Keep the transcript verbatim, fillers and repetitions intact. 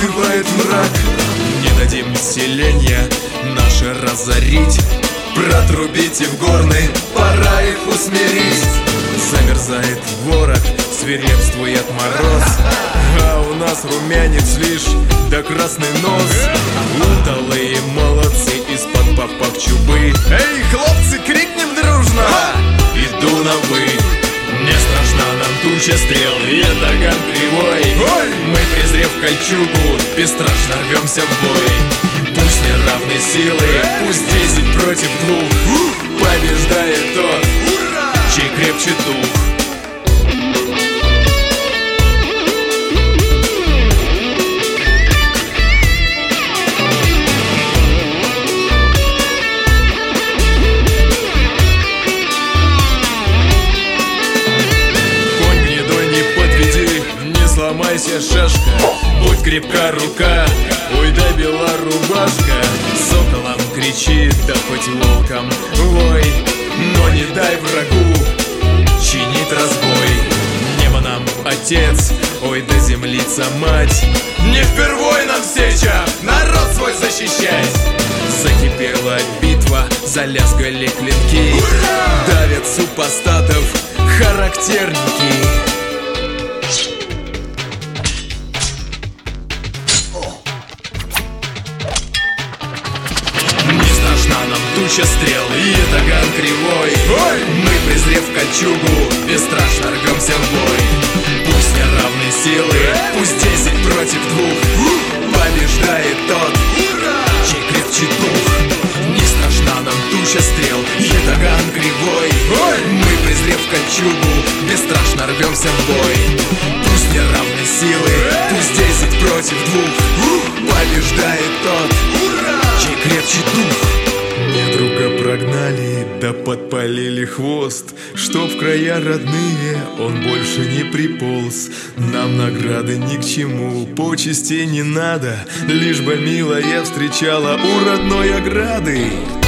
убивает мрак. Не дадим селенья наше разорить, протрубите в горны, пора их усмирить. Замерзает ворог, свирепствует мороз, а у нас румянец лишь да красный нос. Удалые молодцы из-под попок чубы. Эй, хлопцы, крикнем дружно! Иду на вы. Не страшна нам туча стрел и ятаган кривой. Ой! Мы, презрев кольчугу, бесстрашно рвемся в бой. Пусть неравной силы, пусть десять против двух, побеждает тот, чей крепче дух. Сломайся, шашка, будь крепка рука, ой да бела рубашка. Соколом кричи, да хоть волком вой, но не дай врагу чинить разбой. Небо нам отец, ой да землица мать, не впервой нам сеча народ свой защищать. Закипела битва, залязгали клинки, ура! Давят супостатов характерники. Нам туча стрел и ятаган кривой. Ой! Мы, презрев кольчугу, бесстрашно рвемся в бой. Пусть неравной силы, пусть десять против двух, побеждает тот, чей крепче дух. Не страшна нам туча стрел и ятаган кривой. Ой! Мы, презрев кольчугу, бесстрашно рвемся в бой. Пусть неравной силы, пусть десять против двух, побеждает тот, чей крепче дух. Недруга прогнали, да подпалили хвост, чтоб в края родные он больше не приполз. Нам награды ни к чему, почести не надо, лишь бы милая встречала у родной ограды.